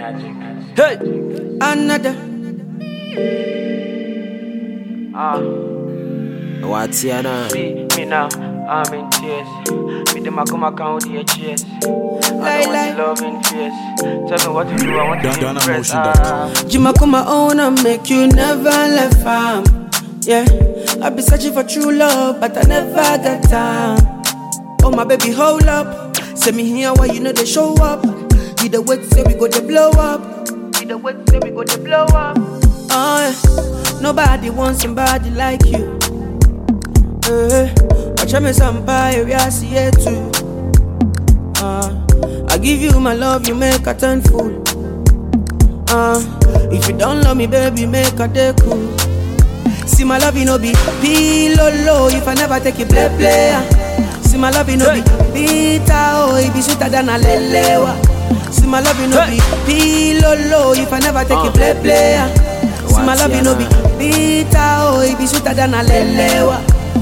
Hey, Another. what's your name? See me now, I'm in tears. Me the Makuma count the cheers. I don't want to love in fears. Tell me what to do, I want to impress. Jimakuma own and make you never left farm. Yeah, I be searching for true love, but I never got time. Oh my baby, hold up. Send me here why you know they show up. You the wait say we go to blow up. You the wait say we go to blow up. Oh yeah, nobody wants somebody like you. Watch me somebody, I see it too. I give you my love, you make a turn fool. If you don't love me, baby, make a day cool. See my love, you know be low. If I never take you play. See my love, you know be bitter, oh, it be sweeter than a lelewa. See my love, you know be low. If I never take you play. See my love, you know be bitter, oh, it be sweeter than a lelewa.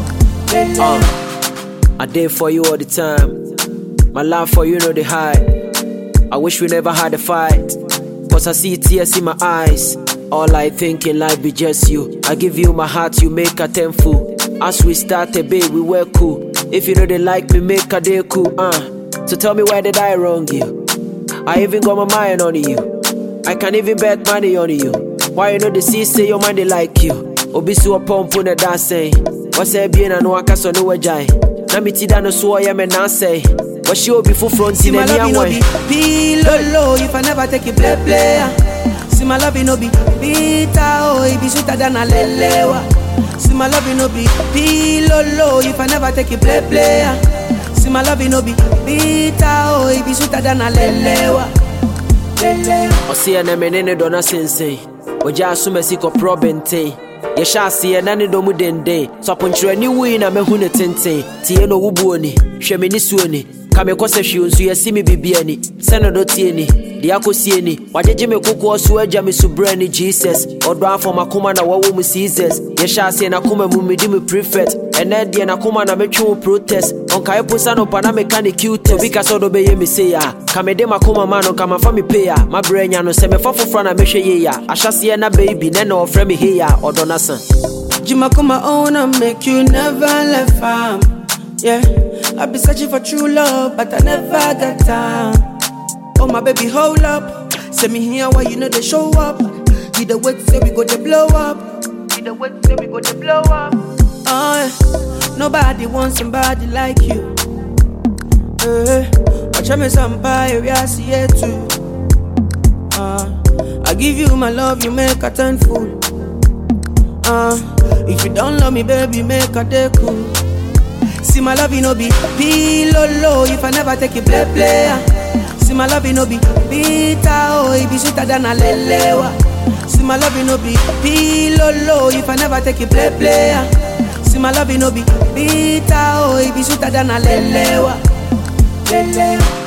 I did for you all the time. My love for you know the high. I wish we never had a fight, cause I see tears in my eyes. All I think in life be just you. I give you my heart, you make a tenfold. As we started, babe, we were cool. If you know they like me, make a day cool. So tell me why did I wrong you? I even got my mind on you. I can even bet money on you. Why you know the sea say your mind they like you? Obisu upon puna dancing. What's a bien and waka so no wajai. Namiti dano so I am a nase. What she will be full front in any way. Be low if I never take you play. See my love, you know be bitter, oh, it be sweeter than a lelewa. See my love, you know be low if I never take you play. See my love, you know be bitter, oh, it be sweeter than a lelewa. O see an eminent dona sensei. Oja sumesiko probente. Ye shall see an any domu dende. So punch any win a mehune tente. Tieno wubuoni, shemini suoni. Kame kose shiunsu ya simi bibieni. Seno do tieni, diako sieni. Wajeje me kuku osueja mi subreni Jesus. Odwa for makuma na wawu mu seasons. Ye shall see na kuma mumidi mi prefect. Ene die na kuma na mechu protest. Onka epusa no pana mechanic cute. Bika sodo be ye mi say ya. Kame de makuma mano kama fa mi pay ya. Ma brenya no se me fa fofra na mehwe ye ya. Ashase na baby ne no ofre me he ya. Odona san. Jimakuma own and make you never left farm. Yeah, I be searching for true love, but I never got time. Oh my baby, hold up. Send me here why you know they show up. You the wait say we go to blow up. You the wait say we go to blow up. Oh yeah, nobody wants somebody like you. Watch me somebody, I see it too. I give you my love, you make a turn fool. If you don't love me, baby, make a day cool. See my love, you know be low if I never take you play. See my love, you know be bitter, oh, it be sweeter than a lelewa. See my love, you know be low if I never take you play. See my love, you know be bitter, oh, it be sweeter than a lelewa.